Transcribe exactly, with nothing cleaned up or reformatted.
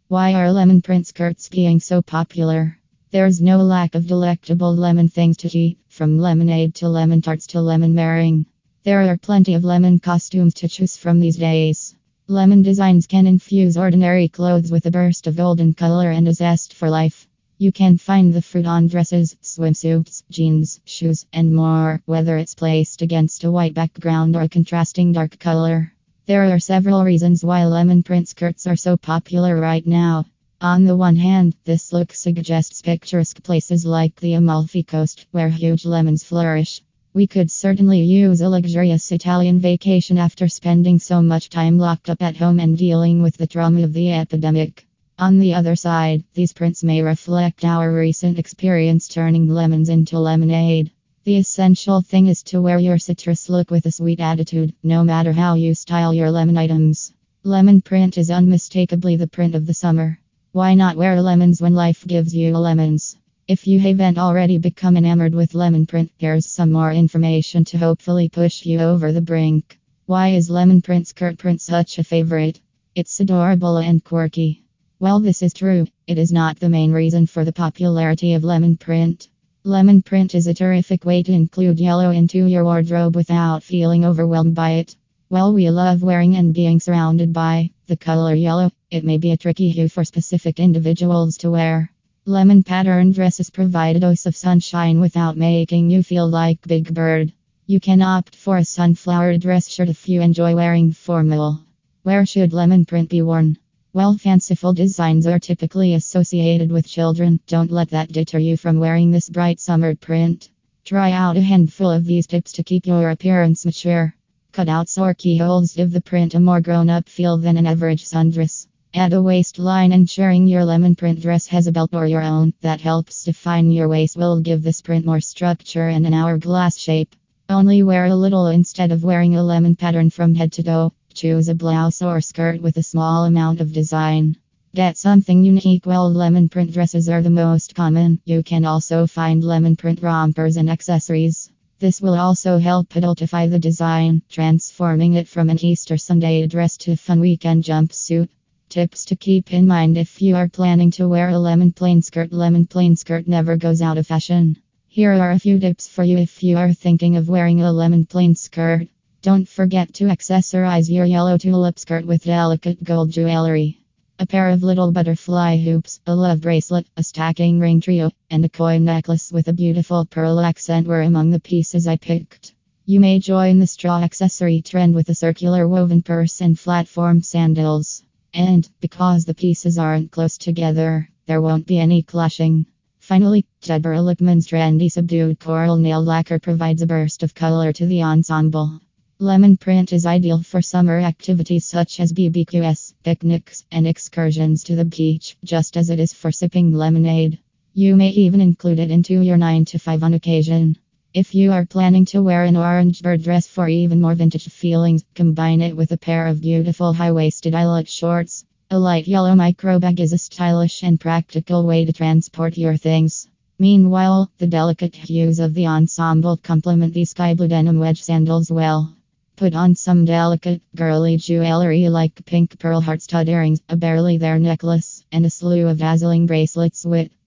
Why are lemon print skirts being so popular? There's no lack of delectable lemon things to eat, from lemonade to lemon tarts to lemon meringue. There are plenty of lemon costumes to choose from these days. Lemon designs can infuse ordinary clothes with a burst of golden color and a zest for life. You can find the fruit on dresses, swimsuits, jeans, shoes, and more, whether it's placed against a white background or a contrasting dark color. There are several reasons why lemon print skirts are so popular right now. On the one hand, this look suggests picturesque places like the Amalfi Coast, where huge lemons flourish. We could certainly use a luxurious Italian vacation after spending so much time locked up at home and dealing with the trauma of the epidemic. On the other side, these prints may reflect our recent experience turning lemons into lemonade. The essential thing is to wear your citrus look with a sweet attitude, no matter how you style your lemon items. Lemon print is unmistakably the print of the summer. Why not wear lemons when life gives you lemons? If you haven't already become enamored with lemon print, here's some more information to hopefully push you over the brink. Why is lemon print skirt print such a favorite? It's adorable and quirky. Well, this is true. It is not the main reason for the popularity of lemon print. Lemon print is a terrific way to include yellow into your wardrobe without feeling overwhelmed by it. Well, we love wearing and being surrounded by the color yellow. It may be a tricky hue for specific individuals to wear. Lemon pattern dresses provide a dose of sunshine without making you feel like Big Bird. You can opt for a sunflower dress shirt if you enjoy wearing formal. Where should lemon print be worn? Well, fanciful designs are typically associated with children. Don't let that deter you from wearing this bright summer print. Try out a handful of these tips to keep your appearance mature. Cutouts or keyholes give the print a more grown-up feel than an average sundress. Add a waistline, ensuring your lemon print dress has a belt or your own that helps define your waist will give this print more structure and an hourglass shape. Only wear a little instead of wearing a lemon pattern from head to toe. Choose a blouse or skirt with a small amount of design. Get something unique. While lemon print dresses are the most common, you can also find lemon print rompers and accessories. This will also help adultify the design, transforming it from an Easter Sunday dress to a fun weekend jumpsuit. Tips to keep in mind if you are planning to wear a lemon plain skirt. Lemon plain skirt never goes out of fashion. Here are a few tips for you if you are thinking of wearing a lemon plain skirt. Don't forget to accessorize your yellow tulip skirt with delicate gold jewelry. A pair of little butterfly hoops, a love bracelet, a stacking ring trio, and a coin necklace with a beautiful pearl accent were among the pieces I picked. You may join the straw accessory trend with a circular woven purse and platform sandals. And, because the pieces aren't close together, there won't be any clashing. Finally, Deborah Lippman's trendy subdued coral nail lacquer provides a burst of color to the ensemble. Lemon print is ideal for summer activities such as B B Qs, picnics, and excursions to the beach, just as it is for sipping lemonade. You may even include it into your nine to five on occasion. If you are planning to wear an orange bird dress for even more vintage feelings, combine it with a pair of beautiful high-waisted eyelet shorts. A light yellow micro bag is a stylish and practical way to transport your things. Meanwhile, the delicate hues of the ensemble complement the sky blue denim wedge sandals well. Put on some delicate, girly jewelry like pink pearl heart stud earrings, a barely there necklace, and a slew of dazzling bracelets with